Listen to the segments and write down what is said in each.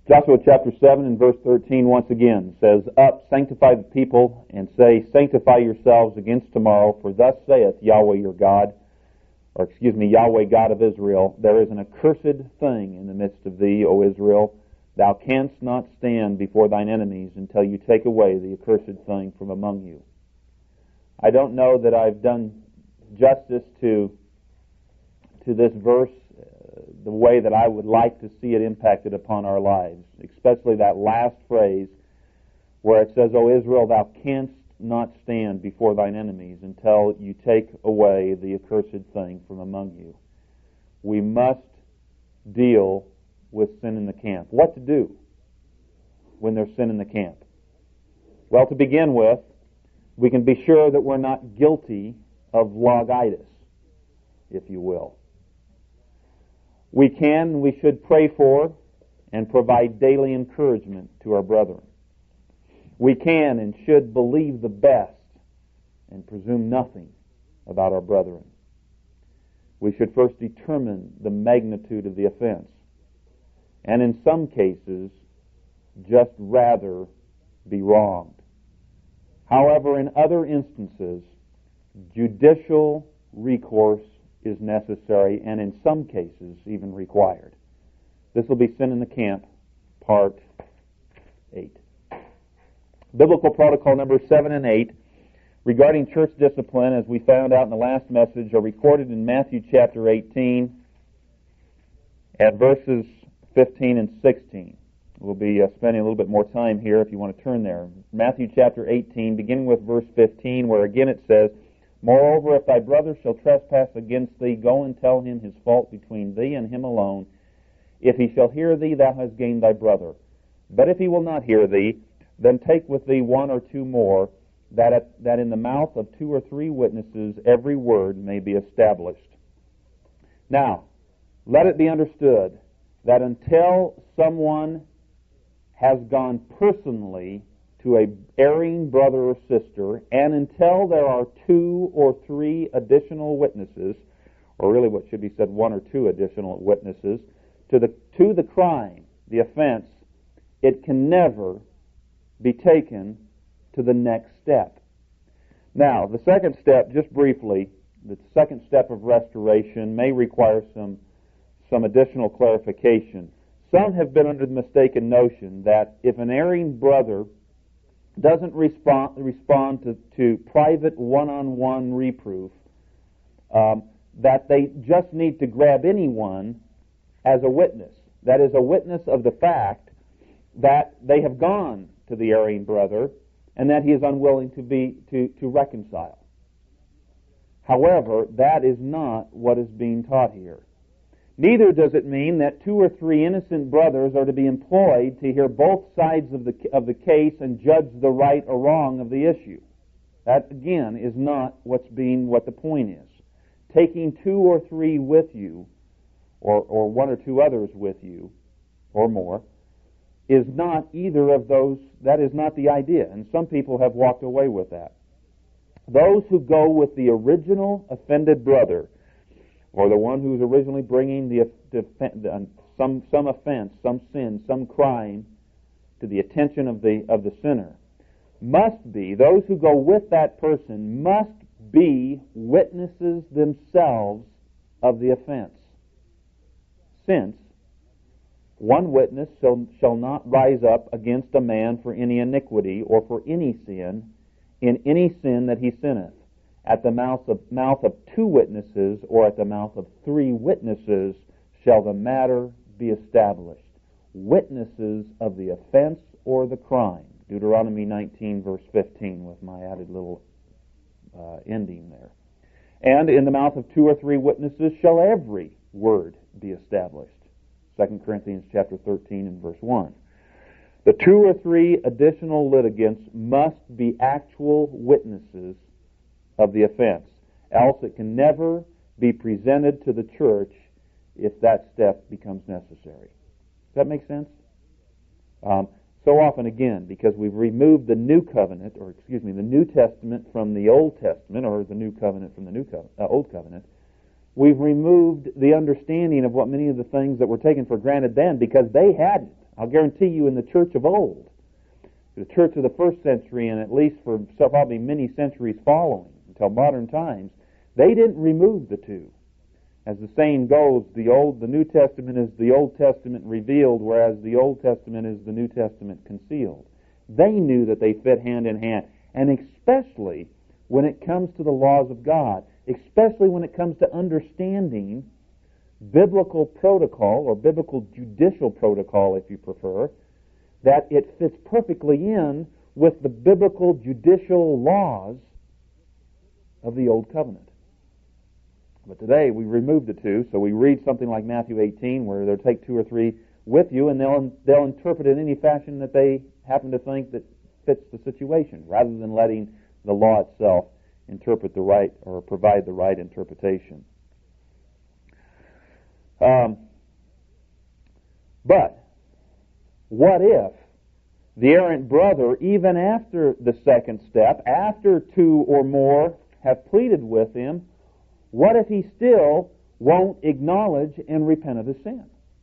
Joshua chapter 7 and verse 13 once again says, Up, sanctify the people, and say, Sanctify yourselves against tomorrow, for thus saith Yahweh your God, Yahweh God of Israel, there is an accursed thing in the midst of thee, O Israel. Thou canst not stand before thine enemies until you take away the accursed thing from among you. I don't know that I've done justice to this verse the way that I would like to see it impacted upon our lives, especially that last phrase where it says, O Israel, thou canst not stand before thine enemies until you take away the accursed thing from among you. We must deal with sin in the camp. What to do when there's sin in the camp? Well, to begin with, we can be sure that we're not guilty of logitis, if you will. We should pray for and provide daily encouragement to our brethren. We can and should believe the best and presume nothing about our brethren. We should first determine the magnitude of the offense, and in some cases, just rather be wronged. However, in other instances, judicial recourse is necessary, and in some cases, even required. This will be Sin in the Camp, Part 8. Biblical protocol number 7 and 8 regarding church discipline, as we found out in the last message, are recorded in Matthew chapter 18 at verses 15 and 16. We'll be spending a little bit more time here if you want to turn there. Matthew chapter 18, beginning with verse 15, where again it says, Moreover, if thy brother shall trespass against thee, go and tell him his fault between thee and him alone. If he shall hear thee, thou hast gained thy brother. But if he will not hear thee, then take with thee one or two more, that in the mouth of 2 or 3 witnesses every word may be established. Now, let it be understood that until someone has gone personally to a erring brother or sister, and until there are 2 or 3 additional witnesses, or really what should be said, 1 or 2 additional witnesses, to the crime, the offense, it can never be taken to the next step. Now, the second step, just briefly, the second step of restoration may require some additional clarification. Some have been under the mistaken notion that if an erring brother doesn't respond to private one-on-one reproof, that they just need to grab anyone as a witness. That is, a witness of the fact that they have gone to the erring brother and that he is unwilling to reconcile. However, that is not what is being taught here. Neither does it mean that 2 or 3 innocent brothers are to be employed to hear both sides of the case and judge the right or wrong of the issue. That, again, is not what the point is. Taking 2 or 3 with you, or 1 or 2 others with you, or more, is not either of those. That is not the idea, and some people have walked away with that. Those who go with the original offended brother, or the one who's originally bringing some offense, some sin, some crime to the attention of the sinner, those who go with that person must be witnesses themselves of the offense. Since one witness shall not rise up against a man for any iniquity or for any sin, in any sin that he sinneth. At the mouth of 2 witnesses, or at the mouth of 3 witnesses, shall the matter be established. Witnesses of the offense or the crime. Deuteronomy 19, verse 15, with my added little ending there. And in the mouth of 2 or 3 witnesses shall every word be established. 2 Corinthians chapter 13 and verse 1. The 2 or 3 additional litigants must be actual witnesses of the offense, else it can never be presented to the church if that step becomes necessary. Does that make sense? So often, again, because we've removed the New Covenant, the New Testament from the Old Testament, or the New Covenant from the Old Covenant, we've removed the understanding of what many of the things that were taken for granted then, because they hadn't. I'll guarantee you in the church of old, the church of the first century, and at least for probably many centuries following until modern times, they didn't remove the two. As the saying goes, the New Testament is the Old Testament revealed, whereas the Old Testament is the New Testament concealed. They knew that they fit hand in hand, and especially when it comes to the laws of God, especially when it comes to understanding biblical protocol, or biblical judicial protocol if you prefer, that it fits perfectly in with the biblical judicial laws of the Old Covenant. But today we remove the two, so we read something like Matthew 18, where they'll take two or three with you, and they'll interpret it in any fashion that they happen to think that fits the situation, rather than letting the law itself interpret the right, or provide the right interpretation. But what if the errant brother, even after the second step, after two or more have pleaded with him, what if he still won't acknowledge and repent of his sin?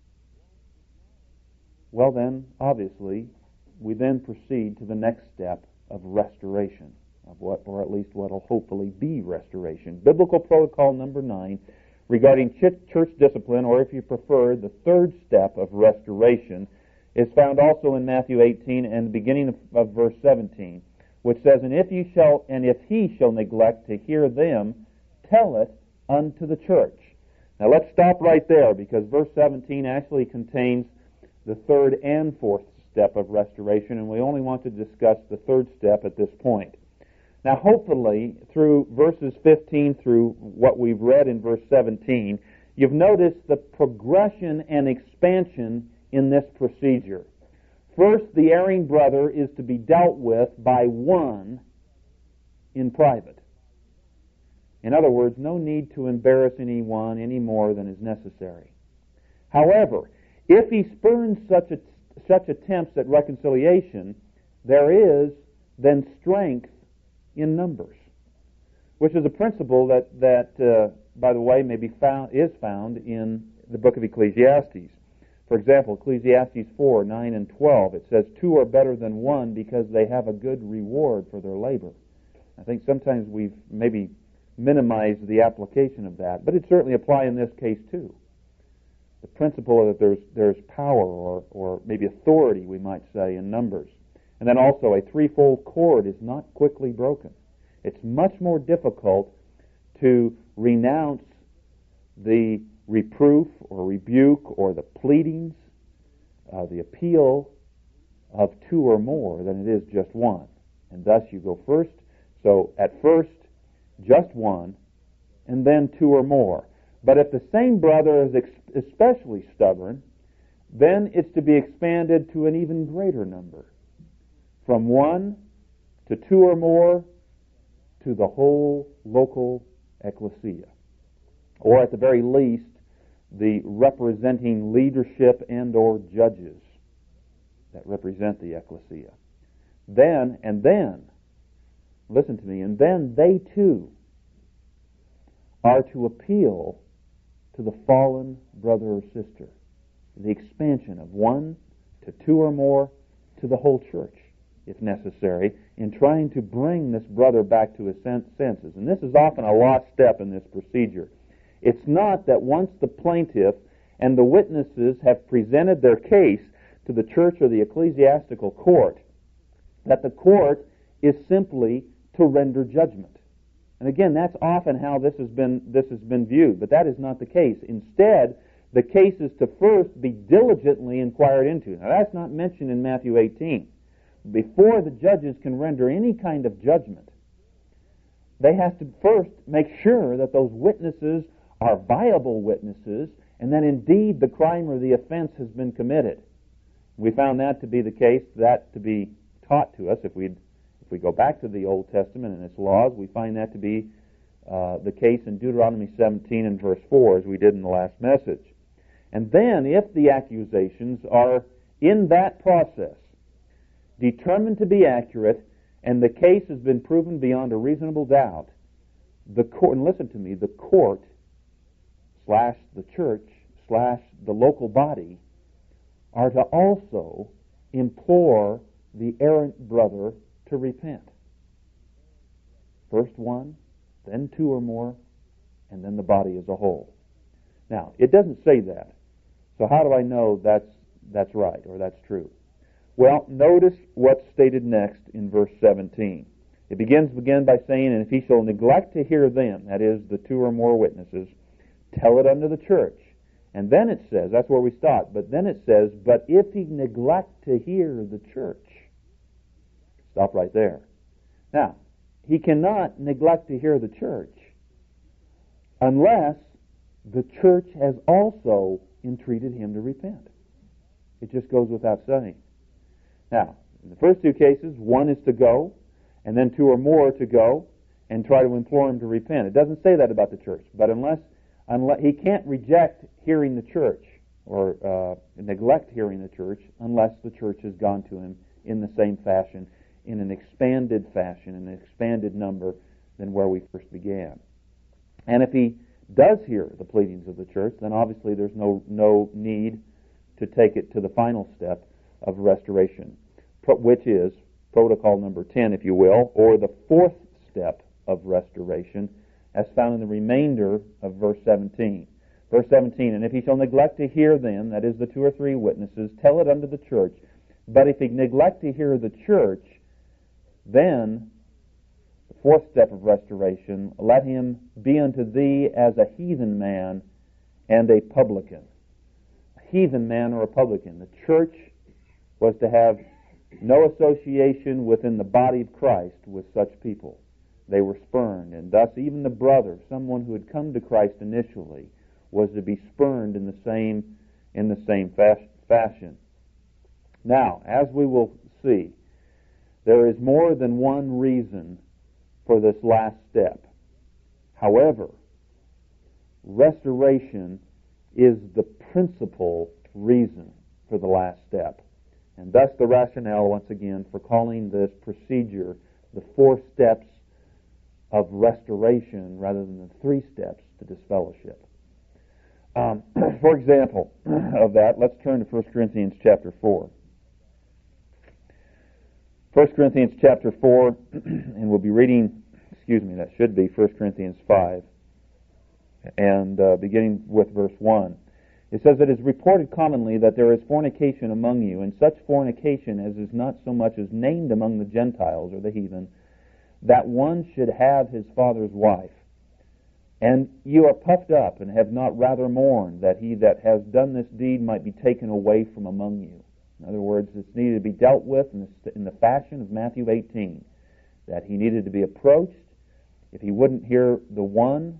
Well then, obviously, we then proceed to the next step of restoration, of what, or at least what will hopefully be restoration. Biblical protocol number 9 regarding church discipline, or if you prefer, the third step of restoration, is found also in Matthew 18 and the beginning of verse 17, which says, And if he shall neglect to hear them, tell it unto the church. Now let's stop right there, because verse 17 actually contains the third and fourth step of restoration, and we only want to discuss the third step at this point. Now hopefully, through verses 15 through what we've read in verse 17, you've noticed the progression and expansion in this procedure. First, the erring brother is to be dealt with by one in private. In other words, no need to embarrass anyone any more than is necessary. However, if he spurns such attempts at reconciliation, there is then strength in numbers, which is a principle that by the way, is found in the book of Ecclesiastes. For example, Ecclesiastes 4, 9 and 12, it says, 2 are better than one because they have a good reward for their labor. I think sometimes we've maybe minimize the application of that, but it certainly applies in this case too. The principle that there's power or maybe authority, we might say, in numbers. And then also a threefold cord is not quickly broken. It's much more difficult to renounce the reproof or rebuke or the pleadings, the appeal of two or more than it is just one. And thus you go first. So at first, just one, and then two or more. But if the same brother is especially stubborn, then it's to be expanded to an even greater number. From one to two or more to the whole local ecclesia. Or at the very least, the representing leadership and or judges that represent the ecclesia. Then, listen to me, and then they too are to appeal to the fallen brother or sister. The expansion of one to two or more to the whole church, if necessary, in trying to bring this brother back to his senses. And this is often a lost step in this procedure. It's not that once the plaintiff and the witnesses have presented their case to the church or the ecclesiastical court, that the court is simply to render judgment. And again, that's often how this has been viewed, but that is not the case. Instead, the case is to first be diligently inquired into. Now, that's not mentioned in Matthew 18. Before the judges can render any kind of judgment, they have to first make sure that those witnesses are viable witnesses and that indeed the crime or the offense has been committed. We found that to be the case, that to be taught to us. If we go back to the Old Testament and its laws, we find that to be the case in Deuteronomy 17 and verse 4, as we did in the last message. And then, if the accusations are in that process determined to be accurate, and the case has been proven beyond a reasonable doubt, the court, and listen to me, the court / the church / the local body are to also implore the errant brother to repent. First one, then two or more, and then the body as a whole. Now, it doesn't say that. So how do I know that's right or that's true? Well, notice what's stated next in verse 17. It begins by saying, and if he shall neglect to hear them, that is, the two or more witnesses, tell it unto the church. And then it says, that's where we stop, but then it says, but if he neglect to hear the church. Stop right there. Now, he cannot neglect to hear the church unless the church has also entreated him to repent. It just goes without saying. Now, in the first two cases, one is to go, and then two or more to go and try to implore him to repent. It doesn't say that about the church, but unless he can't reject hearing the church or neglect hearing the church unless the church has gone to him in the same fashion, in an expanded fashion, in an expanded number than where we first began. And if he does hear the pleadings of the church, then obviously there's no need to take it to the final step of restoration, which is protocol number 10, if you will, or the fourth step of restoration, as found in the remainder of verse 17. Verse 17, and if he shall neglect to hear them, that is the two or three witnesses, tell it unto the church. But if he neglect to hear the church, then the fourth step of restoration, let him be unto thee as a heathen man and a publican. A heathen man or a publican. The church was to have no association within the body of Christ with such people. They were spurned, and thus even the brother, someone who had come to Christ initially, was to be spurned in the same fashion. Now, as we will see, there is more than one reason for this last step. However, restoration is the principal reason for the last step. And thus the rationale, once again, for calling this procedure the 4 steps of restoration rather than the 3 steps to disfellowship. For example of that, let's turn to 1 Corinthians chapter 4. 1 Corinthians chapter 4, and we'll be reading, that should be 1 Corinthians 5, and beginning with verse 1. It says, it is reported commonly that there is fornication among you, and such fornication as is not so much as named among the Gentiles or the heathen, that one should have his father's wife. And you are puffed up, and have not rather mourned, that he that has done this deed might be taken away from among you. In other words, it's needed to be dealt with in the fashion of Matthew 18, that he needed to be approached. If he wouldn't hear the one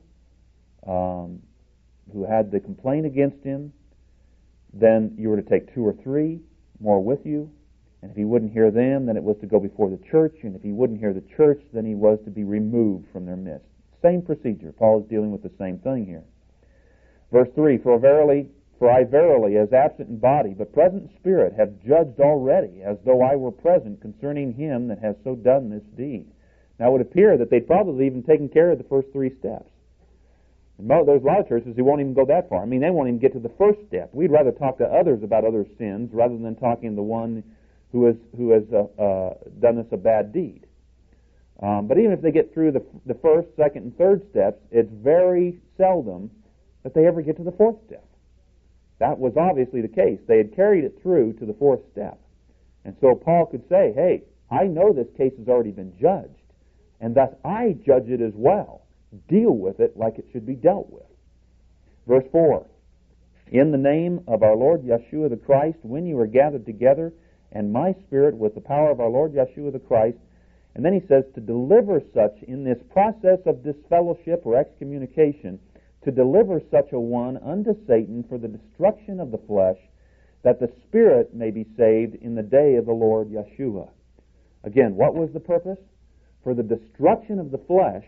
who had the complaint against him, then you were to take 2 or 3 more with you. And if he wouldn't hear them, then it was to go before the church. And if he wouldn't hear the church, then he was to be removed from their midst. Same procedure. Paul is dealing with the same thing here. Verse 3, For I verily, as absent in body, but present in spirit, have judged already, as though I were present, concerning him that has so done this deed. Now it would appear that they'd probably even taken care of the first 3 steps. And there's a lot of churches who won't even go that far. I mean, they won't even get to the first step. We'd rather talk to others about other sins rather than talking to the one who has done us a bad deed. But even if they get through the first, second, and third steps, it's very seldom that they ever get to the 4th step. That was obviously the case. They had carried it through to the 4th step. And so Paul could say, hey, I know this case has already been judged, and thus I judge it as well. Deal with it like it should be dealt with. Verse 4, In the name of our Lord Yeshua the Christ, when you are gathered together, and my spirit with the power of our Lord Yeshua the Christ. And then he says, to deliver such in this process of disfellowship or excommunication, to deliver such a one unto Satan for the destruction of the flesh, that the spirit may be saved in the day of the Lord Yeshua. Again, what was the purpose? For the destruction of the flesh,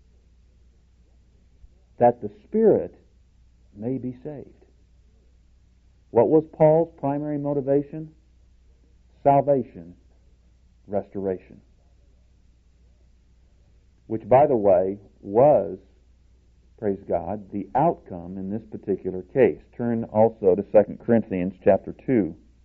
that the spirit may be saved. What was Paul's primary motivation? Salvation, restoration. Which, by the way, was, praise God, the outcome in this particular case. Turn also to 2 Corinthians chapter 2.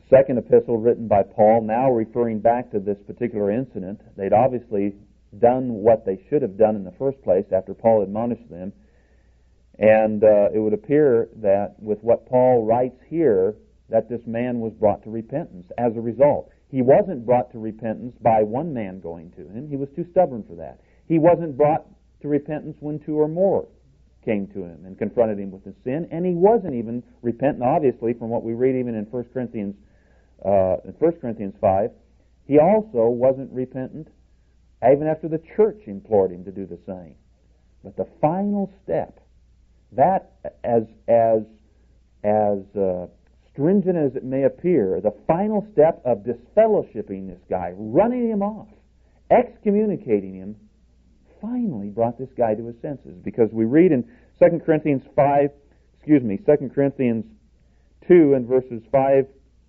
second epistle written by Paul, now referring back to this particular incident. They'd obviously done what they should have done in the first place after Paul admonished them. And it would appear that with what Paul writes here, that this man was brought to repentance as a result. He wasn't brought to repentance by one man going to him. He was too stubborn for that. He wasn't brought to repentance when two or more came to him and confronted him with his sin, and he wasn't even repentant, obviously, from what we read even in 1 Corinthians 5. He also wasn't repentant even after the church implored him to do the same. But the final step, that as stringent as it may appear, the final step of disfellowshipping this guy, running him off, excommunicating him, finally brought this guy to his senses. Because we read in 2 Corinthians 2 and verses 5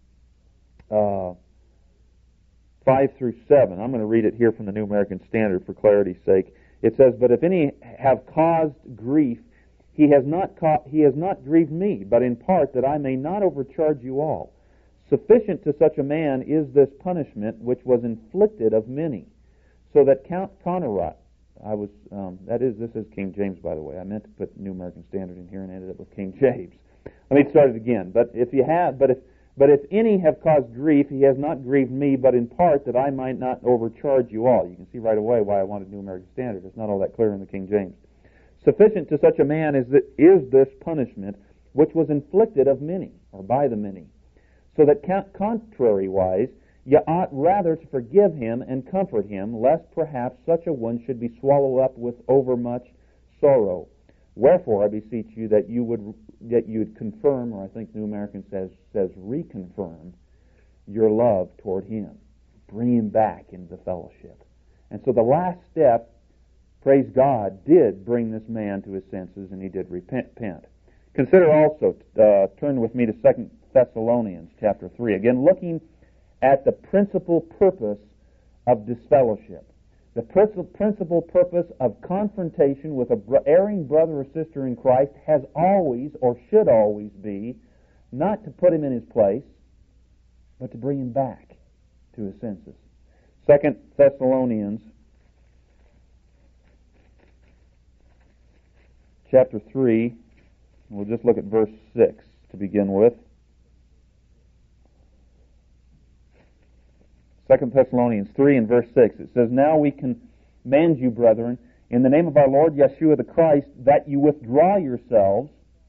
through 7. I'm going to read it here from the New American Standard for clarity's sake. It says, "But if any have caused grief, he has not grieved me, but in part that I may not overcharge you all. Sufficient to such a man is this punishment which was inflicted of many, so that Connerai." This is King James, by the way. I meant to put New American Standard in here and ended up with King James. Let me start it again. But if any have caused grief, he has not grieved me, but in part that I might not overcharge you all. You can see right away why I wanted New American Standard. It's not all that clear in the King James. Sufficient to such a man is this punishment which was inflicted of many, or by the many, so that contrariwise ye ought rather to forgive him and comfort him, lest perhaps such a one should be swallowed up with overmuch sorrow. Wherefore I beseech you that you would confirm, or I think New American says reconfirm, your love toward him. Bring him back into the fellowship. And so the last step, praise God, did bring this man to his senses, and he did repent. Consider also, turn with me to 2 Thessalonians chapter 3. Again, looking at the principal purpose of disfellowship. The principal purpose of confrontation with an erring brother or sister in Christ has always, or should always be, not to put him in his place, but to bring him back to his senses. 2 Thessalonians chapter 3, we'll just look at verse 6 to begin with. 2 Thessalonians 3 and verse 6, it says, "Now we command you, brethren, in the name of our Lord Yeshua the Christ, that you withdraw yourselves,"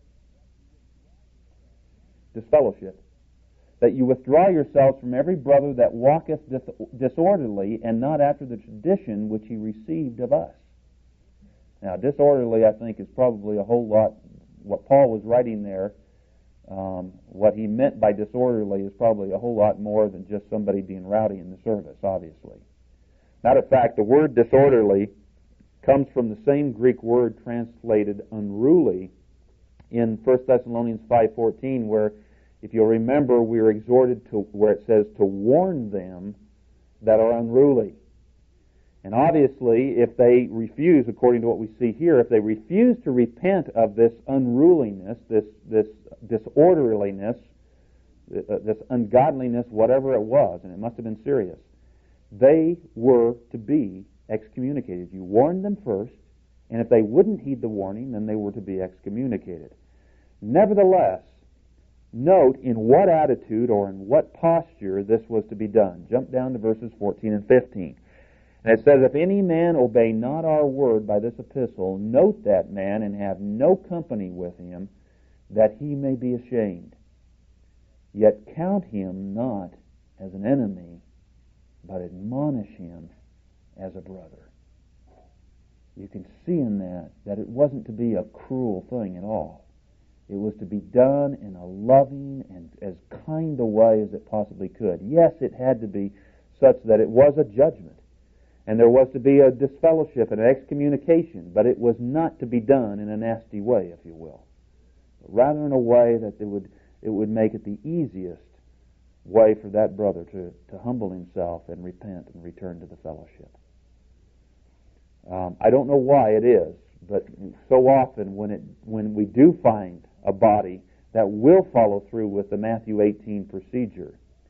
disfellowship, "that you withdraw yourselves from every brother that walketh disorderly, and not after the tradition which he received of us." Now, disorderly, I think, is probably a whole lot, what Paul was writing there, what he meant by disorderly is probably a whole lot more than just somebody being rowdy in the service, obviously. Matter of fact, the word disorderly comes from the same Greek word translated unruly in 1 Thessalonians 5:14, where, if you'll remember, we are exhorted to, where it says to warn them that are unruly. And obviously, if they refuse, according to what we see here, if they refuse to repent of this unruliness, this disorderliness, this ungodliness, whatever it was, and it must have been serious, they were to be excommunicated. You warned them first, and if they wouldn't heed the warning, then they were to be excommunicated. Nevertheless, note in what attitude or in what posture this was to be done. Jump down to verses 14 and 15. And it says, "If any man obey not our word by this epistle, note that man and have no company with him, that he may be ashamed. Yet count him not as an enemy, but admonish him as a brother." You can see in that it wasn't to be a cruel thing at all. It was to be done in a loving and as kind a way as it possibly could. Yes, it had to be such that it was a judgment, and there was to be a disfellowship and an excommunication, but it was not to be done in a nasty way, if you will. But rather in a way that it would make it the easiest way for that brother to humble himself and repent and return to the fellowship. I don't know why it is, but so often when we do find a body that will follow through with the Matthew 18 procedure,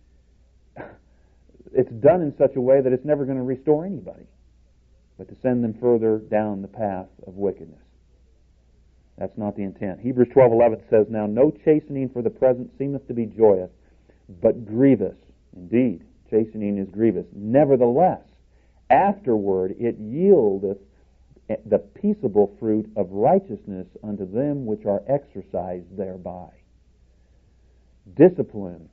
it's done in such a way that it's never going to restore anybody, but to send them further down the path of wickedness. That's not the intent. Hebrews 12:11 says, "Now no chastening for the present seemeth to be joyous, but grievous." Indeed, chastening is grievous. "Nevertheless, afterward it yieldeth the peaceable fruit of righteousness unto them which are exercised thereby." Discipline.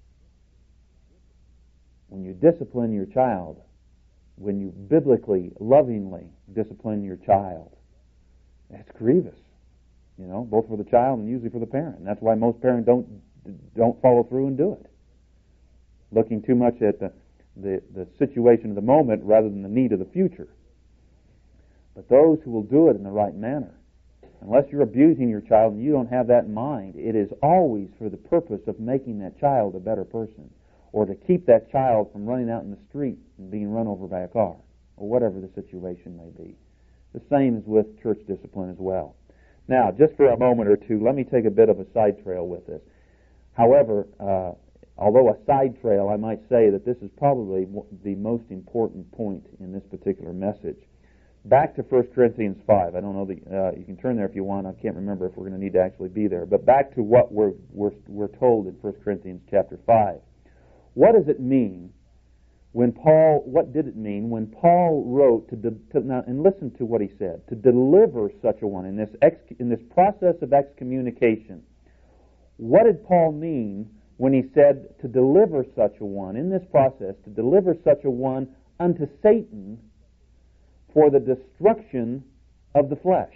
When you discipline your child, when you biblically, lovingly discipline your child, it's grievous. Both for the child and usually for the parent. And that's why most parents don't follow through and do it. Looking too much at the situation of the moment rather than the need of the future. But those who will do it in the right manner, unless you're abusing your child and you don't have that in mind, it is always for the purpose of making that child a better person, or to keep that child from running out in the street and being run over by a car, or whatever the situation may be. The same is with church discipline as well. Now, just for a moment or two, let me take a bit of a side trail with this. However, although a side trail, I might say that this is probably the most important point in this particular message. Back to 1 Corinthians 5. I don't know that you can turn there if you want. I can't remember if we're going to need to actually be there. But back to what we're told in 1 Corinthians chapter 5. What does it mean what did it mean when Paul wrote now, and listen to what he said, to deliver such a one in this process of excommunication? What did Paul mean when he said to deliver such a one in this process, to deliver such a one unto Satan for the destruction of the flesh?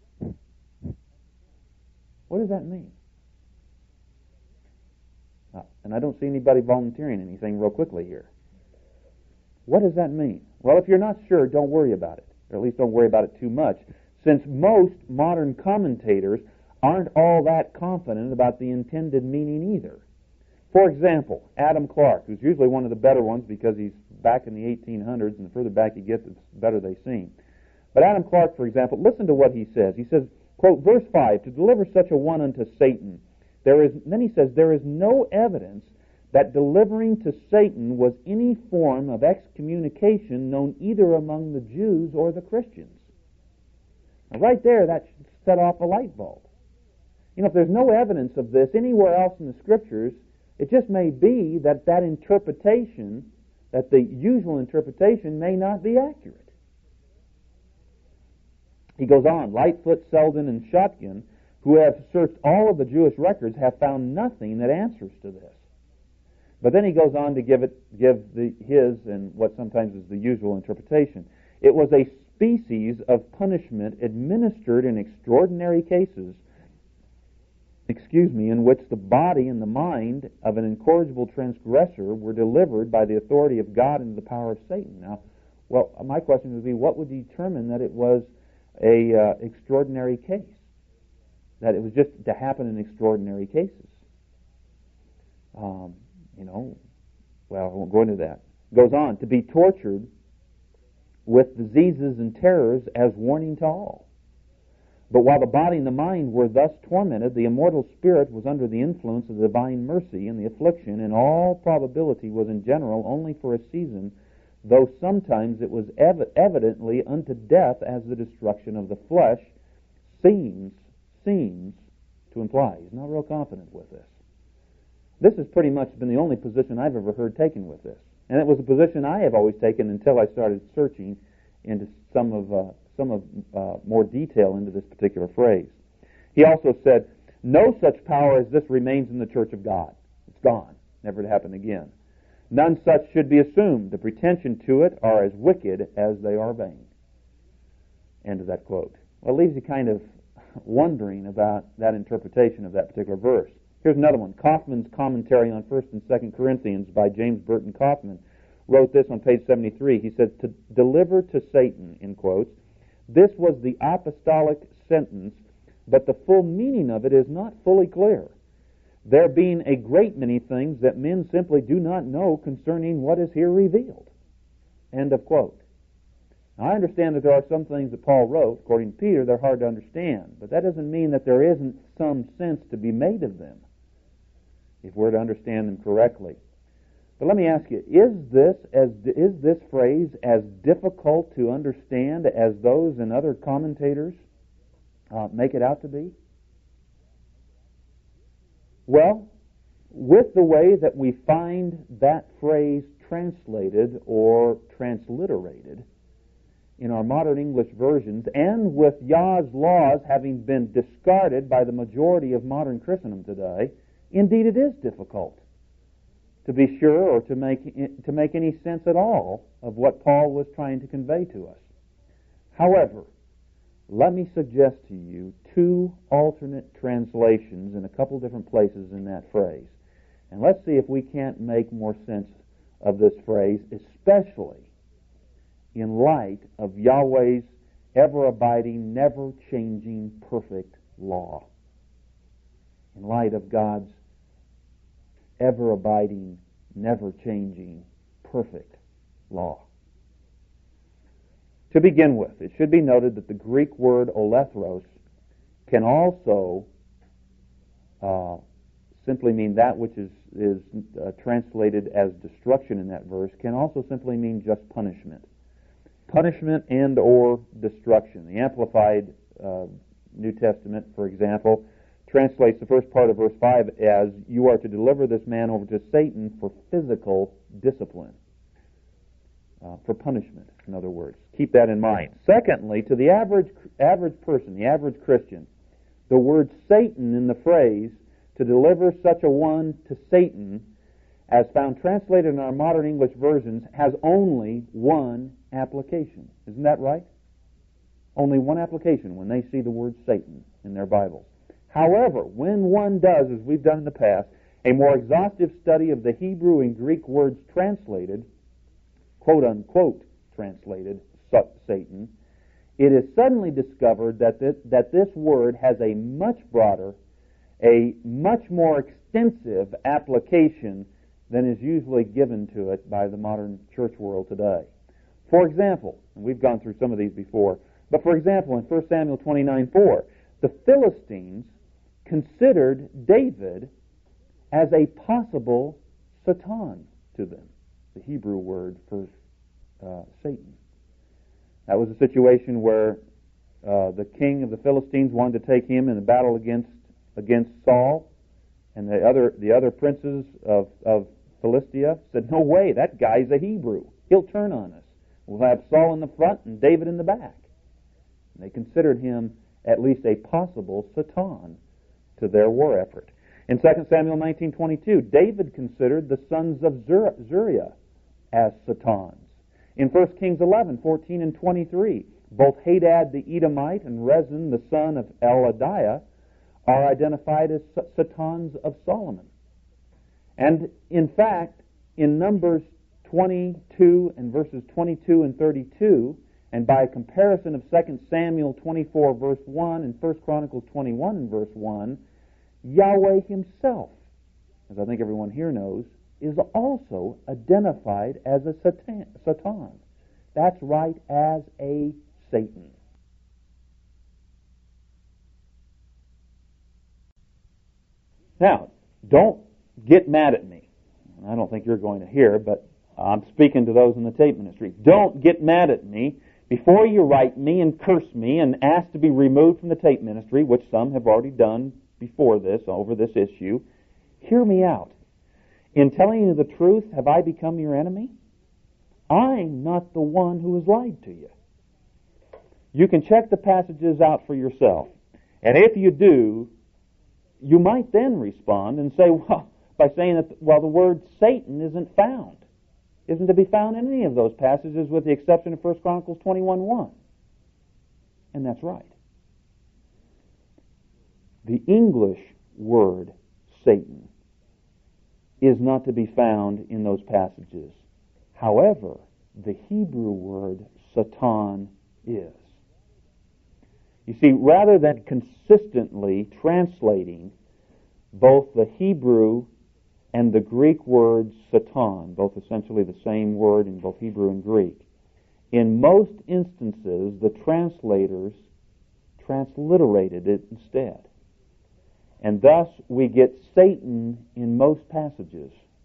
What does that mean? And I don't see anybody volunteering anything real quickly here. What does that mean? Well, if you're not sure, don't worry about it, or at least don't worry about it too much, since most modern commentators aren't all that confident about the intended meaning either. For example, Adam Clarke, who's usually one of the better ones because he's back in the 1800s, and the further back you get, the better they seem. But Adam Clarke, for example, listen to what he says. He says, quote, verse 5, "To deliver such a one unto Satan." Then he says, "There is no evidence that delivering to Satan was any form of excommunication known either among the Jews or the Christians." Now, right there, that should set off a light bulb. If there's no evidence of this anywhere else in the Scriptures, it just may be that interpretation, that the usual interpretation, may not be accurate. He goes on, "Lightfoot, Selden, and Schottgen, who have searched all of the Jewish records, have found nothing that answers to this." But then he goes on to give his and what sometimes is the usual interpretation. "It was a species of punishment administered in extraordinary cases, in which the body and the mind of an incorrigible transgressor were delivered by the authority of God into the power of Satan." Now, my question would be, what would determine that it was a extraordinary case? That it was just to happen in extraordinary cases? I won't go into that. Goes on, "To be tortured with diseases and terrors as warning to all. But while the body and the mind were thus tormented, the immortal spirit was under the influence of divine mercy, and the affliction, in all probability, was in general only for a season, though sometimes it was evidently unto death, as the destruction of the flesh seems to imply." He's not real confident with this. This has pretty much been the only position I've ever heard taken with this. And it was a position I have always taken until I started searching into some of more detail into this particular phrase. He also said, "No such power as this remains in the Church of God." It's gone, never to happen again. "None such should be assumed. The pretension to it are as wicked as they are vain." End of that quote. Well, it leaves you kind of wondering about that interpretation of that particular verse. Here's another one. Kaufman's commentary on 1 and 2 Corinthians by James Burton Kaufman wrote this on page 73. He says, "To deliver to Satan," in quotes, "this was the apostolic sentence, but the full meaning of it is not fully clear, there being a great many things that men simply do not know concerning what is here revealed." End of quote. Now, I understand that there are some things that Paul wrote, according to Peter, they're hard to understand, but that doesn't mean that there isn't some sense to be made of them, if we're to understand them correctly. But let me ask you, is this phrase as difficult to understand as those and other commentators make it out to be? Well, with the way that we find that phrase translated or transliterated in our modern English versions, and with Yah's laws having been discarded by the majority of modern Christendom today, indeed it is difficult to be sure or to make any sense at all of what Paul was trying to convey to us. However, let me suggest to you two alternate translations in a couple different places in that phrase. And let's see if we can't make more sense of this phrase, especially in light of Yahweh's ever-abiding, never-changing, perfect law. In light of God's ever-abiding, never-changing, perfect law. To begin with, it should be noted that the Greek word olethros can also simply mean that which is translated as destruction in that verse, can also simply mean just punishment. Punishment and or destruction. The Amplified New Testament, for example, translates the first part of verse 5 as, "You are to deliver this man over to Satan for physical discipline." For punishment, in other words. Keep that in mind. Secondly, to the average person, the average Christian, the word Satan in the phrase, "to deliver such a one to Satan," as found translated in our modern English versions, has only one application. Isn't that right? Only one application when they see the word Satan in their Bibles. However, when one does, as we've done in the past, a more exhaustive study of the Hebrew and Greek words translated, quote-unquote translated, Satan, it is suddenly discovered that this word has a much broader, a much more extensive application than is usually given to it by the modern church world today. For example, and we've gone through some of these before, but for example, in 1 Samuel 29:4, the Philistines considered David as a possible Satan to them, the Hebrew word for Satan. That was a situation where the king of the Philistines wanted to take him in a battle against Saul, and the other princes of Philistia said, "No way, that guy's a Hebrew. He'll turn on us. We'll have Saul in the front and David in the back." And they considered him at least a possible Satan to their war effort. In 2 Samuel 19:22, David considered the sons of Zuriah as Satans. In 1 Kings 11:14 and 23, both Hadad the Edomite and Rezin the son of Eladiah are identified as Satans of Solomon. And in fact, in Numbers 22 and verses 22 and 32, and by comparison of 2 Samuel 24 verse 1 and 1 Chronicles 21 and verse 1, Yahweh himself, as I think everyone here knows, is also identified as a Satan. That's right, as a Satan. Now, don't get mad at me. I don't think you're going to hear, but I'm speaking to those in the tape ministry. Don't get mad at me before you write me and curse me and ask to be removed from the tape ministry, which some have already done before this, over this issue. Hear me out. In telling you the truth, have I become your enemy? I'm not the one who has lied to you. You can check the passages out for yourself. And if you do, you might then respond and say, by saying that, the word Satan isn't to be found in any of those passages with the exception of 1 Chronicles 21:1. And that's right. The English word Satan is not to be found in those passages. However, the Hebrew word Satan is. You see, rather than consistently translating both the Hebrew and the Greek word Satan, both essentially the same word in both Hebrew and Greek, in most instances the translators transliterated it instead. And thus we get Satan in most passages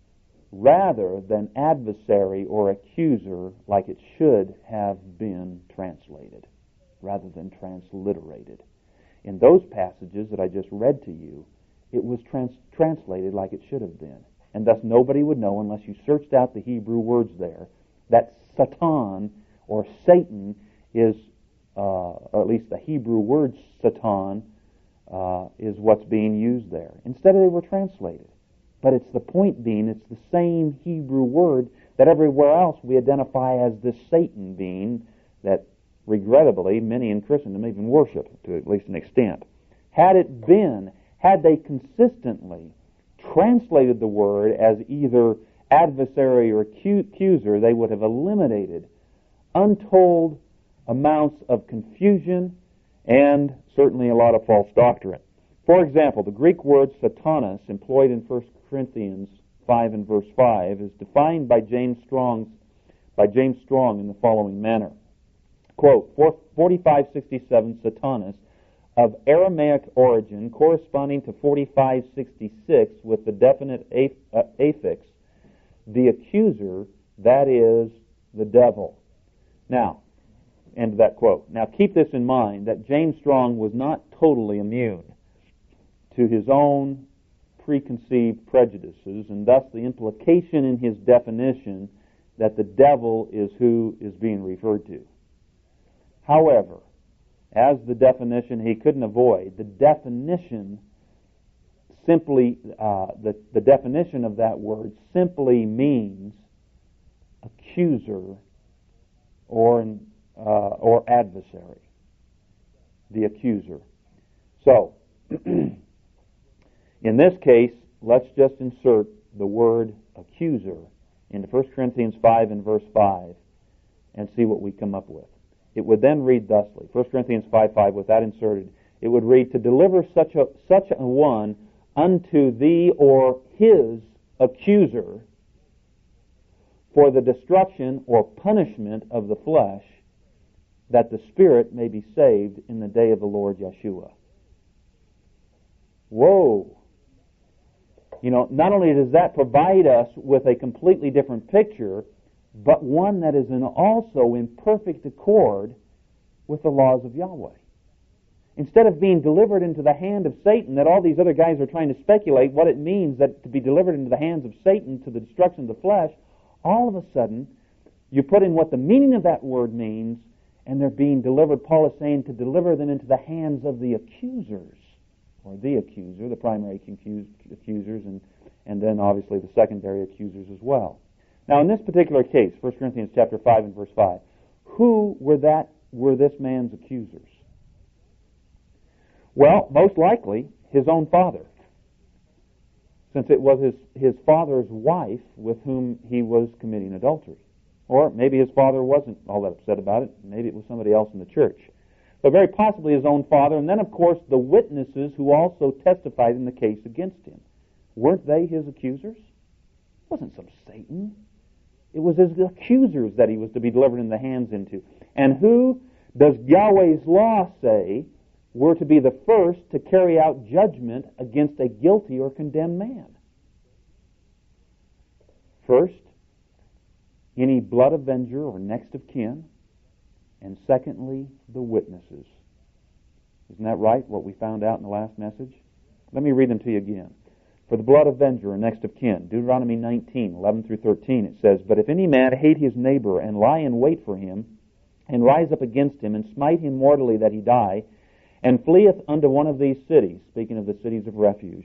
rather than adversary or accuser like it should have been translated, rather than transliterated. In those passages that I just read to you, it was translated like it should have been. And thus nobody would know unless you searched out the Hebrew words there that Satan or Satan is, or at least the Hebrew word Satan is what's being used there. Instead they were translated. But it's the point being, it's the same Hebrew word that everywhere else we identify as the Satan being that regrettably many in Christendom even worship to at least an extent. Had they consistently translated the word as either adversary or accuser, they would have eliminated untold amounts of confusion and certainly a lot of false doctrine. For example, the Greek word Satanas, employed in 1 Corinthians 5 and verse 5, is defined by James Strong in the following manner. Quote, 4567 Satanas, of Aramaic origin, corresponding to 4566 with the definite affix, the accuser, that is, the devil. Now, end of that quote. Now keep this in mind, that James Strong was not totally immune to his own preconceived prejudices, and thus the implication in his definition that the devil is who is being referred to. However, as the definition he couldn't avoid, the definition simply, the definition of that word simply means accuser or adversary. The accuser. So, in this case, let's just insert the word accuser into 1 Corinthians 5 and verse 5 and see what we come up with. It would then read thusly, 1 Corinthians 5:5, with that inserted, it would read, to deliver such a one unto thee or his accuser for the destruction or punishment of the flesh, that the spirit may be saved in the day of the Lord Yeshua. Whoa! You know, not only does that provide us with a completely different picture, but one that is also in perfect accord with the laws of Yahweh. Instead of being delivered into the hand of Satan, that all these other guys are trying to speculate what it means that to be delivered into the hands of Satan to the destruction of the flesh, all of a sudden, you put in what the meaning of that word means, and they're being delivered, Paul is saying, to deliver them into the hands of the accusers, or the accuser, the primary accusers, and then obviously the secondary accusers as well. Now, in this particular case, 1 Corinthians chapter 5 and verse 5, who were this man's accusers? Well, most likely, his own father, since it was his father's wife with whom he was committing adultery. Or maybe his father wasn't all that upset about it. Maybe it was somebody else in the church. But very possibly his own father, and then, of course, the witnesses who also testified in the case against him. Weren't they his accusers? It wasn't some Satan. It was his accusers that he was to be delivered in the hands into. And who does Yahweh's law say were to be the first to carry out judgment against a guilty or condemned man? First, any blood avenger or next of kin. And secondly, the witnesses. Isn't that right, what we found out in the last message? Let me read them to you again. For the blood avenger or next of kin, Deuteronomy 19, 11 through 13, it says, But if any man hate his neighbor, and lie in wait for him, and rise up against him, and smite him mortally that he die, and fleeth unto one of these cities, speaking of the cities of refuge,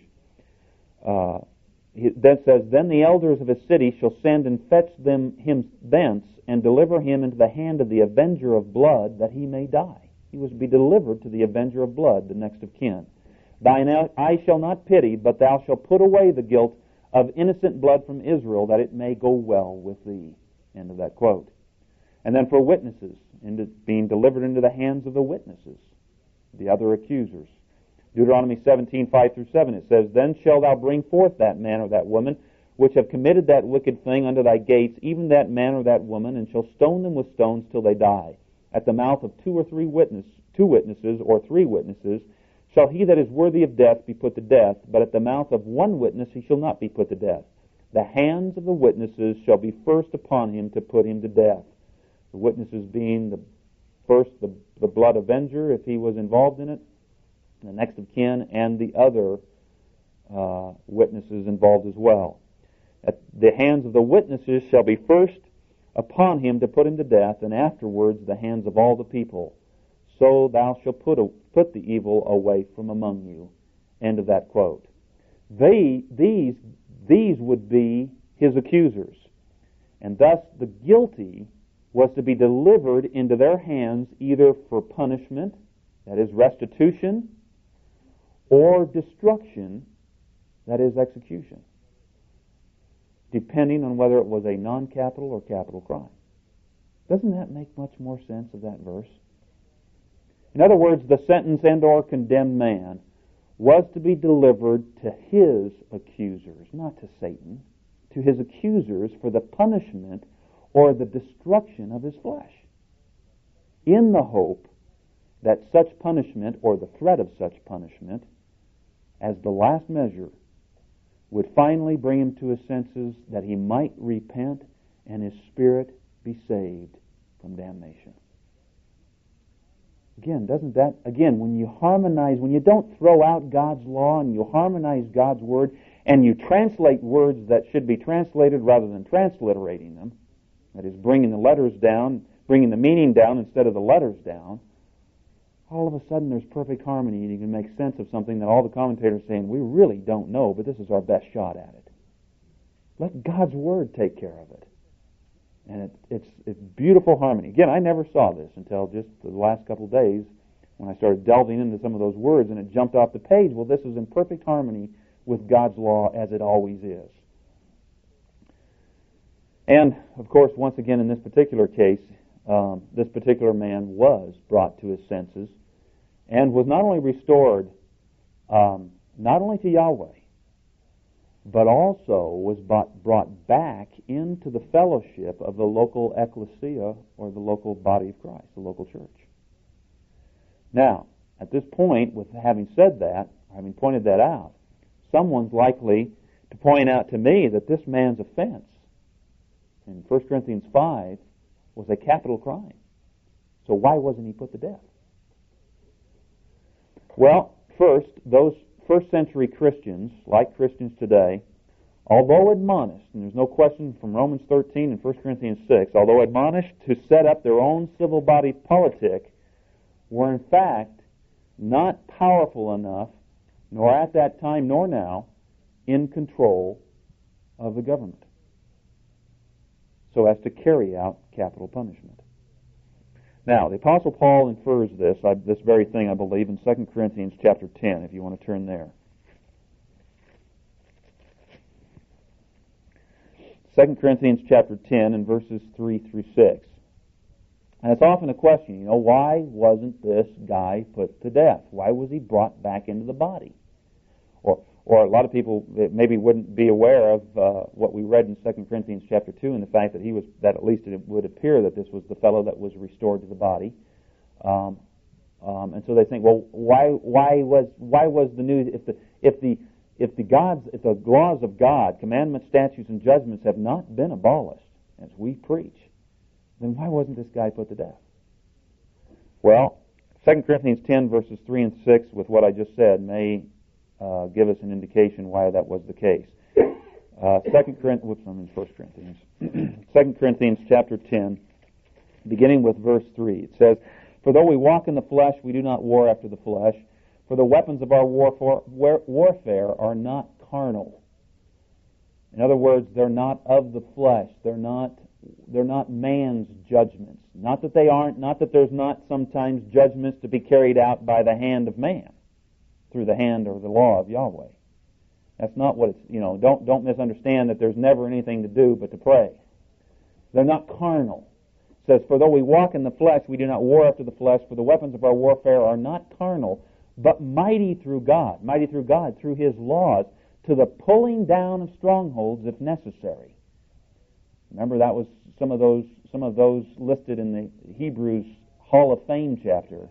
that says, Then the elders of his city shall send and fetch him thence, and deliver him into the hand of the avenger of blood, that he may die. He was to be delivered to the avenger of blood, the next of kin. Thine eye shall not pity, but thou shalt put away the guilt of innocent blood from Israel, that it may go well with thee. End of that quote. And then for witnesses, being delivered into the hands of the witnesses, the other accusers. Deuteronomy 17, 5 through 7, it says, Then shalt thou bring forth that man or that woman, which have committed that wicked thing unto thy gates, even that man or that woman, and shall stone them with stones till they die. At the mouth of two witnesses or three witnesses, shall he that is worthy of death be put to death, but at the mouth of one witness he shall not be put to death. the hands of the witnesses shall be first upon him to put him to death. The witnesses being the blood avenger, if he was involved in it, the next of kin, and the other witnesses involved as well. At the hands of the witnesses shall be first upon him to put him to death, and afterwards the hands of all the people. So thou shalt put the evil away from among you. End of that quote. These would be his accusers. And thus the guilty was to be delivered into their hands either for punishment, that is restitution, or destruction, that is execution, depending on whether it was a non-capital or capital crime. Doesn't that make much more sense of that verse? In other words, the sentenced and or condemned man was to be delivered to his accusers, not to Satan, to his accusers for the punishment or the destruction of his flesh, in the hope that such punishment or the threat of such punishment as the last measure would finally bring him to his senses, that he might repent and his spirit be saved from damnation. Again, when you harmonize, when you don't throw out God's law and you harmonize God's Word and you translate words that should be translated rather than transliterating them, that is, bringing the letters down, bringing the meaning down instead of the letters down, all of a sudden there's perfect harmony and you can make sense of something that all the commentators are saying, we really don't know, but this is our best shot at it. Let God's Word take care of it. And it's beautiful harmony. Again, I never saw this until just the last couple of days when I started delving into some of those words and it jumped off the page. Well, this is in perfect harmony with God's law as it always is. And, of course, once again in this particular case, this particular man was brought to his senses and was not only restored, not only to Yahweh, but also was brought back into the fellowship of the local ecclesia, or the local body of Christ, the local church. Now, at this point, with having said that, having pointed that out, someone's likely to point out to me that this man's offense in 1 Corinthians 5 was a capital crime. So why wasn't he put to death? Well, first, those first century Christians, like Christians today, although admonished, and there's no question from Romans 13 and 1 Corinthians 6, although admonished to set up their own civil body politic, were in fact not powerful enough, nor at that time nor now, in control of the government, so as to carry out capital punishment. Now, the Apostle Paul infers this very thing, I believe, in 2 Corinthians chapter 10, if you want to turn there. 2 Corinthians chapter 10 and verses 3 through 6. And it's often a question, why wasn't this guy put to death? Why was he brought back into the body? Or a lot of people maybe wouldn't be aware of what we read in 2 Corinthians chapter 2 and the fact that that at least it would appear that this was the fellow that was restored to the body. And so they think, well, why was the news, if the laws of God, commandments, statutes, and judgments have not been abolished, as we preach, then why wasn't this guy put to death? Well, 2 Corinthians 10 verses 3 and 6, with what I just said, may give us an indication why that was the case. 2 Corinthians 2 Corinthians chapter 10, beginning with verse 3. It says, "For though we walk in the flesh, we do not war after the flesh. For the weapons of our warfare are not carnal." In other words, they're not of the flesh. They're not man's judgments. Not that they aren't. Not that there's not sometimes judgments to be carried out by the hand of man, through the hand or the law of Yahweh. That's not what it's, don't misunderstand that there's never anything to do but to pray. They're not carnal. It says, "For though we walk in the flesh, we do not war after the flesh, for the weapons of our warfare are not carnal, but mighty through God, through His laws, to the pulling down of strongholds if necessary." Remember, that was some of those listed in the Hebrews Hall of Fame chapter.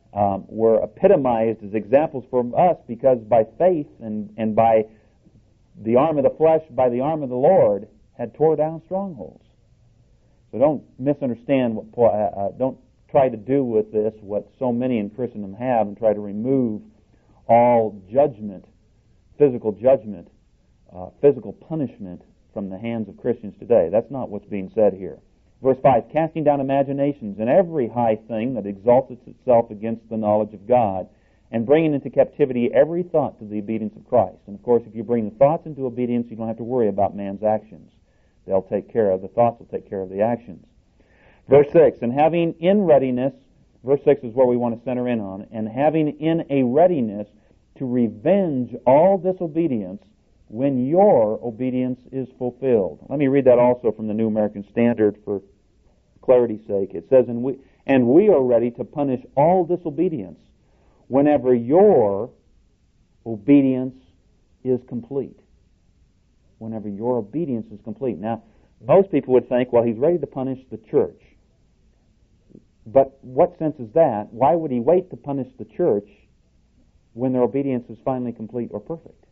Were epitomized as examples for us, because by faith and by the arm of the flesh by the arm of the Lord had tore down strongholds. So don't misunderstand what Paul, don't try to do with this what so many in Christendom have and try to remove all judgment, physical punishment from the hands of Christians today. That's not what's being said here. Verse 5, casting down imaginations and every high thing that exalts itself against the knowledge of God, and bringing into captivity every thought to the obedience of Christ. And of course, if you bring the thoughts into obedience, you don't have to worry about man's actions. They'll take care of, the thoughts will take care of the actions. Verse 6, and having in readiness, verse 6 is where we want to center in on, and having in a readiness to revenge all disobedience when your obedience is fulfilled. Let me read that also from the New American Standard for clarity's sake. It says, and we are ready to punish all disobedience whenever your obedience is complete. Whenever your obedience is complete. Now, most people would think, well, he's ready to punish the church. But what sense is that? Why would he wait to punish the church when their obedience is finally complete or perfect?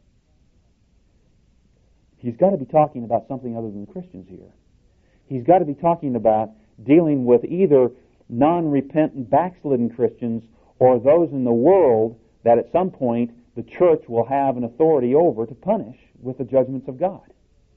He's got to be talking about something other than the Christians here. He's got to be talking about dealing with either non-repentant, backslidden Christians or those in the world that at some point the church will have an authority over to punish with the judgments of God.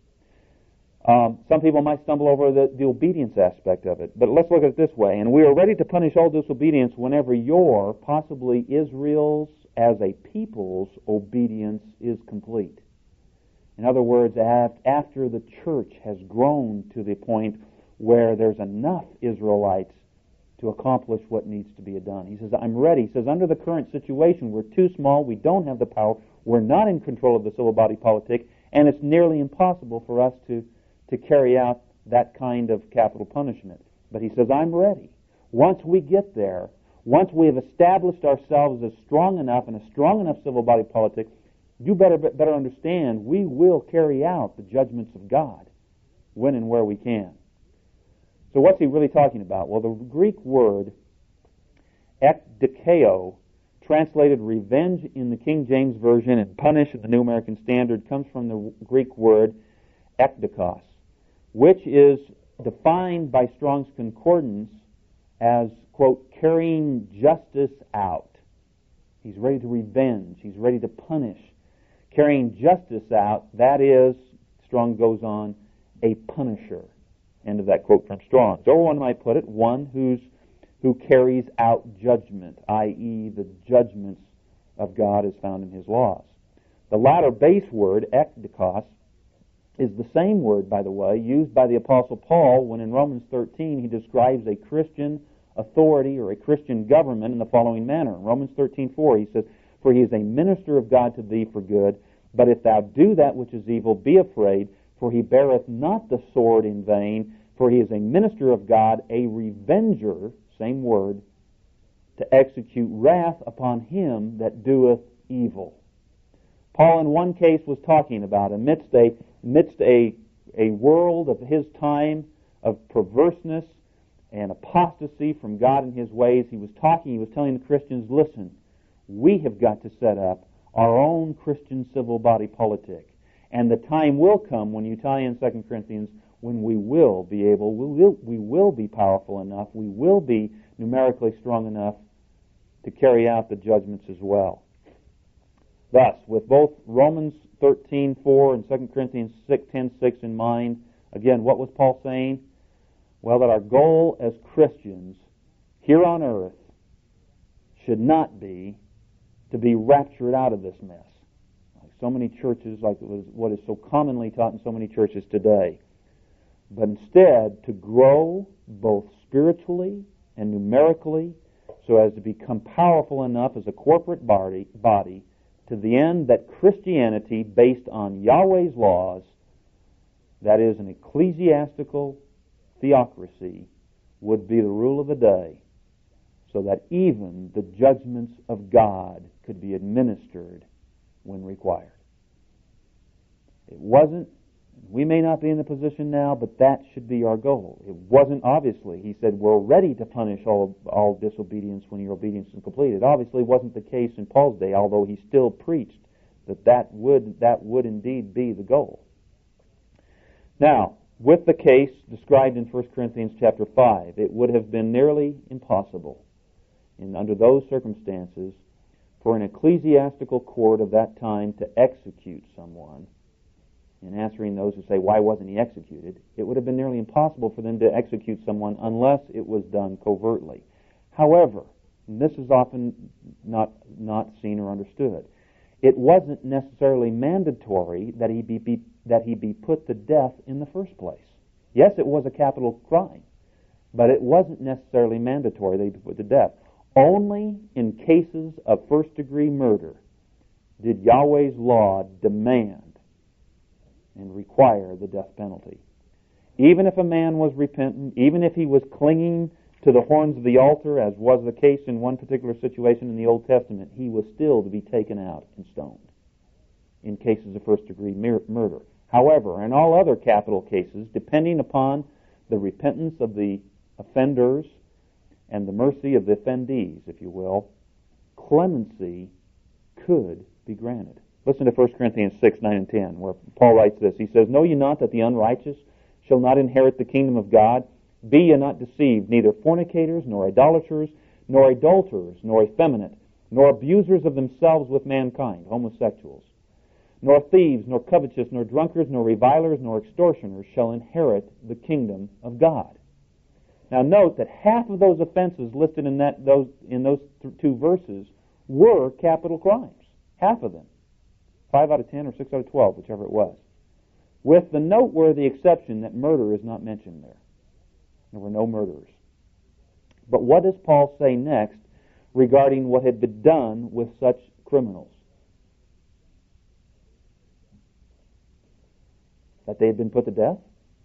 Some people might stumble over the obedience aspect of it, but let's look at it this way. And we are ready to punish all disobedience whenever your, possibly Israel's, as a people's, obedience is complete. In other words, after the church has grown to the point where there's enough Israelites to accomplish what needs to be done. He says, I'm ready. He says, under the current situation, we're too small, we don't have the power, we're not in control of the civil body politic, and it's nearly impossible for us to carry out that kind of capital punishment. But he says, I'm ready. Once we get there, once we have established ourselves as strong enough in a strong enough civil body politic, you better understand, we will carry out the judgments of God when and where we can. So what's he really talking about? Well, the Greek word ekdikeo, translated revenge in the King James Version and punish in the New American Standard, comes from the Greek word ekdikos, which is defined by Strong's Concordance as, quote, carrying justice out. He's ready to revenge. He's ready to punish. Carrying justice out, that is, Strong goes on, a punisher. End of that quote from Strong. So one might put it, one who carries out judgment, i.e. the judgments of God as found in His laws. The latter base word, ekdikos, is the same word, by the way, used by the Apostle Paul when in Romans 13 he describes a Christian authority or a Christian government in the following manner. In Romans 13:4 he says, for he is a minister of God to thee for good, but if thou do that which is evil, be afraid, for he beareth not the sword in vain, for he is a minister of God, a revenger, same word, to execute wrath upon him that doeth evil. Paul in one case was talking about amidst a world of his time of perverseness and apostasy from God and His ways. He was telling the Christians, listen, we have got to set up our own Christian civil body politic. And the time will come when you tie in 2 Corinthians when we will be powerful enough, we will be numerically strong enough to carry out the judgments as well. Thus, with both Romans 13:4 and 2 Corinthians 10:6 in mind, again, what was Paul saying? Well, that our goal as Christians here on earth should not be to be raptured out of this mess. Like so many churches, like what is so commonly taught in so many churches today. But instead, to grow both spiritually and numerically so as to become powerful enough as a corporate body to the end that Christianity, based on Yahweh's laws, that is an ecclesiastical theocracy, would be the rule of the day, so that even the judgments of God could be administered when required. It wasn't, we may not be in the position now, but that should be our goal. It wasn't, obviously. He said, we're ready to punish all disobedience when your obedience is completed. Obviously, it wasn't the case in Paul's day, although he still preached that would indeed be the goal. Now, with the case described in 1 Corinthians chapter 5, it would have been nearly impossible, under those circumstances, for an ecclesiastical court of that time to execute someone. In answering those who say, why wasn't he executed? It would have been nearly impossible for them to execute someone unless it was done covertly. However, and this is often not seen or understood, it wasn't necessarily mandatory that he be put to death in the first place. Yes, it was a capital crime, but it wasn't necessarily mandatory that he be put to death. Only in cases of first-degree murder did Yahweh's law demand and require the death penalty. Even if a man was repentant, even if he was clinging to the horns of the altar, as was the case in one particular situation in the Old Testament, he was still to be taken out and stoned in cases of first-degree murder. However, in all other capital cases, depending upon the repentance of the offenders and the mercy of the offendees, if you will, clemency could be granted. Listen to 1 Corinthians 6, 9, and 10, where Paul writes this. He says, know ye not that the unrighteous shall not inherit the kingdom of God? Be ye not deceived, neither fornicators, nor idolaters, nor adulterers, nor effeminate, nor abusers of themselves with mankind, homosexuals, nor thieves, nor covetous, nor drunkards, nor revilers, nor extortioners shall inherit the kingdom of God. Now note that half of those offenses listed in those two verses were capital crimes. Half of them. 5 out of 10 or 6 out of 12, whichever it was. With the noteworthy exception that murder is not mentioned there. There were no murderers. But what does Paul say next regarding what had been done with such criminals? That they had been put to death?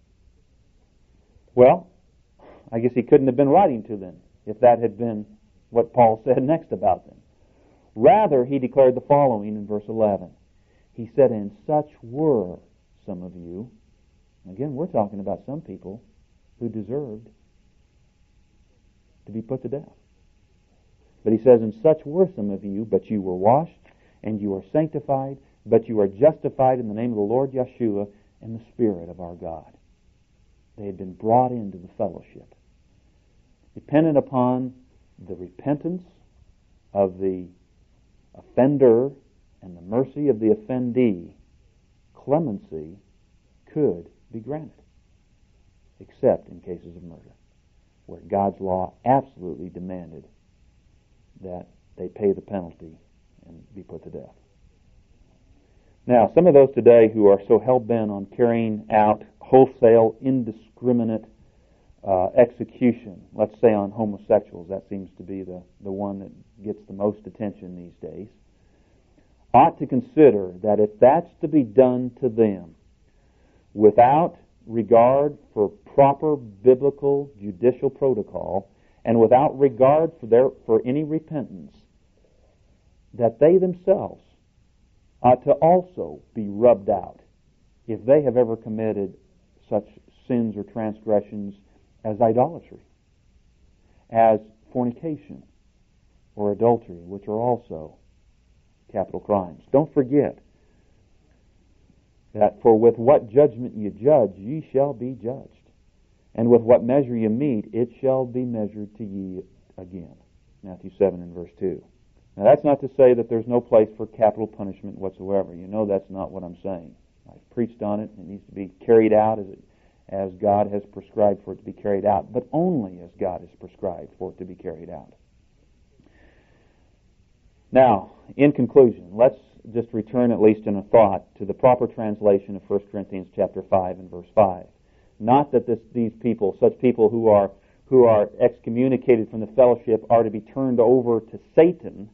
Well, I guess he couldn't have been writing to them if that had been what Paul said next about them. Rather, he declared the following in verse 11. He said, and such were some of you. Again, we're talking about some people who deserved to be put to death. But he says, and such were some of you, but you were washed, and you are sanctified, but you are justified in the name of the Lord Yeshua and the Spirit of our God. They had been brought into the fellowship. Dependent upon the repentance of the offender and the mercy of the offendee, clemency could be granted, except in cases of murder, where God's law absolutely demanded that they pay the penalty and be put to death. Now, some of those today who are so hell-bent on carrying out wholesale, indiscriminate execution, let's say on homosexuals, that seems to be the one that gets the most attention these days, ought to consider that if that's to be done to them without regard for proper biblical judicial protocol and without regard for any repentance, that they themselves ought to also be rubbed out if they have ever committed such sins or transgressions as idolatry, as fornication or adultery, which are also capital crimes. Don't forget that for with what judgment you judge, ye shall be judged. And with what measure you meet, it shall be measured to ye again. Matthew 7 and verse 2. Now that's not to say that there's no place for capital punishment whatsoever. You know that's not what I'm saying. I've preached on it. It needs to be carried out as God has prescribed for it to be carried out, but only as God has prescribed for it to be carried out. Now, in conclusion, let's just return at least in a thought to the proper translation of 1 Corinthians chapter 5 and verse 5. Not that these people, such people who are excommunicated from the fellowship, are to be turned over to Satan,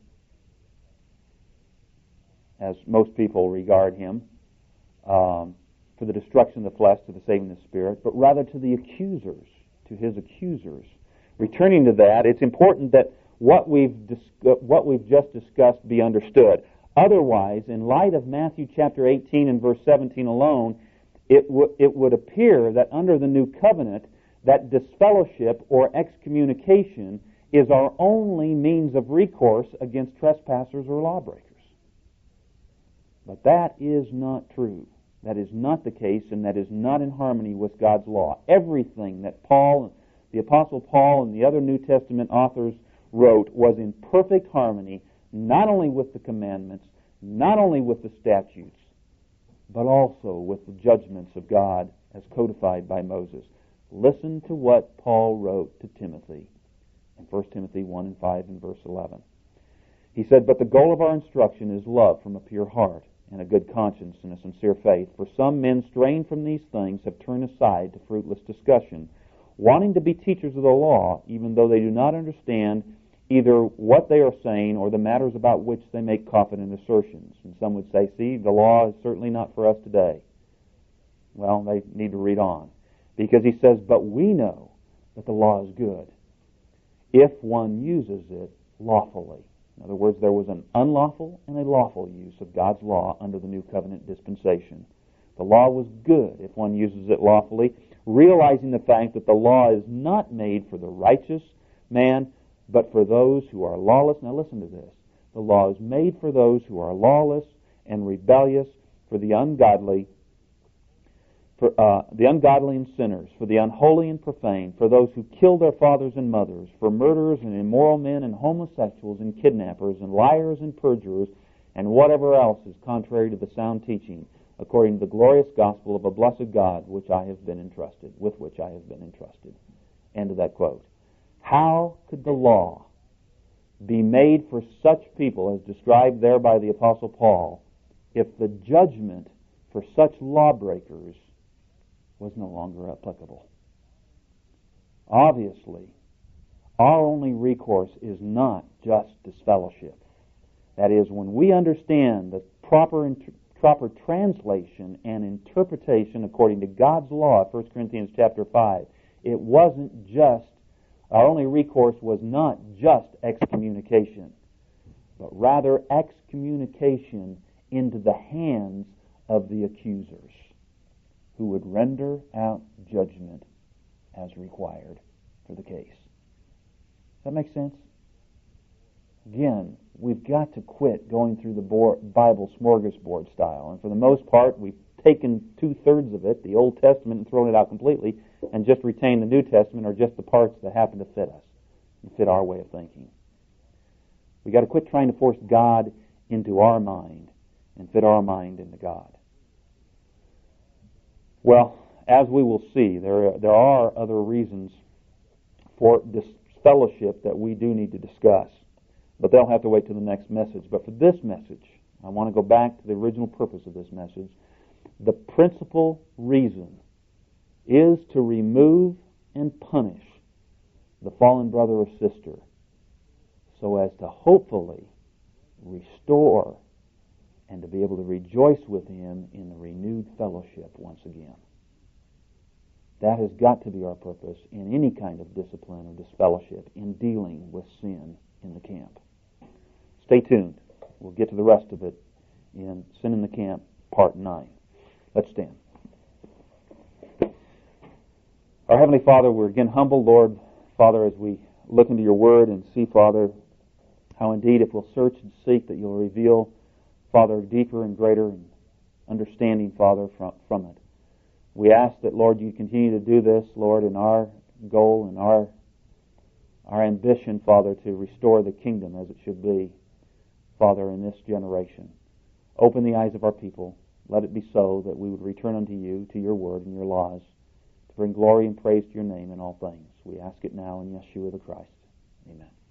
as most people regard him, for the destruction of the flesh, to the saving of the spirit, but rather to the accusers, to his accusers. Returning to that, it's important that what we've just discussed be understood. Otherwise, in light of Matthew chapter 18 and verse 17 alone, it would appear that under the new covenant, that disfellowship or excommunication is our only means of recourse against trespassers or lawbreakers. But that is not true. That is not the case, and that is not in harmony with God's law. Everything that Paul, the Apostle Paul, and the other New Testament authors wrote was in perfect harmony, not only with the commandments, not only with the statutes, but also with the judgments of God as codified by Moses. Listen to what Paul wrote to Timothy in 1 Timothy 1 and 5 and verse 11. He said, "But the goal of our instruction is love from a pure heart, and a good conscience and a sincere faith. For some men straying from these things have turned aside to fruitless discussion, wanting to be teachers of the law, even though they do not understand either what they are saying or the matters about which they make confident assertions." And some would say, see, the law is certainly not for us today. Well, they need to read on. Because he says, "But we know that the law is good, if one uses it lawfully." In other words, there was an unlawful and a lawful use of God's law under the New Covenant dispensation. The law was good if one uses it lawfully, realizing the fact that the law is not made for the righteous man, but for those who are lawless. Now listen to this. The law is made for those who are lawless and rebellious, for the ungodly, and sinners, for the unholy and profane, for those who kill their fathers and mothers, for murderers and immoral men and homosexuals and kidnappers and liars and perjurers, and whatever else is contrary to the sound teaching, according to the glorious gospel of a blessed God, with which I have been entrusted. End of that quote. How could the law be made for such people as described there by the Apostle Paul if the judgment for such lawbreakers was no longer applicable? Obviously, our only recourse is not just disfellowship. That is, when we understand the proper translation and interpretation according to God's law, 1 Corinthians chapter 5, it wasn't just, our only recourse was not just excommunication, but rather excommunication into the hands of the accusers, who would render out judgment as required for the case. Does that make sense? Again, we've got to quit going through the Bible smorgasbord style. And for the most part, we've taken 2/3 of it, the Old Testament, and thrown it out completely, and just retained the New Testament, or just the parts that happen to fit us and fit our way of thinking. We've got to quit trying to force God into our mind and fit our mind into God. Well, as we will see, there are other reasons for disfellowship that we do need to discuss, but they'll have to wait till the next message. But for this message, I want to go back to the original purpose of this message. The principal reason is to remove and punish the fallen brother or sister, so as to hopefully restore and to be able to rejoice with him in the renewed fellowship once again. That has got to be our purpose in any kind of discipline or disfellowship in dealing with sin in the camp. Stay tuned. We'll get to the rest of it in Sin in the Camp, Part 9. Let's stand. Our Heavenly Father, we're again humbled, Lord, Father, as we look into your Word and see, Father, how indeed if we'll search and seek that you'll reveal, Father, deeper and greater understanding, Father, from it. We ask that, Lord, you continue to do this, Lord, in our goal and our ambition, Father, to restore the kingdom as it should be, Father, in this generation. Open the eyes of our people. Let it be so that we would return unto you, to your word and your laws, to bring glory and praise to your name in all things. We ask it now in Yeshua the Christ. Amen.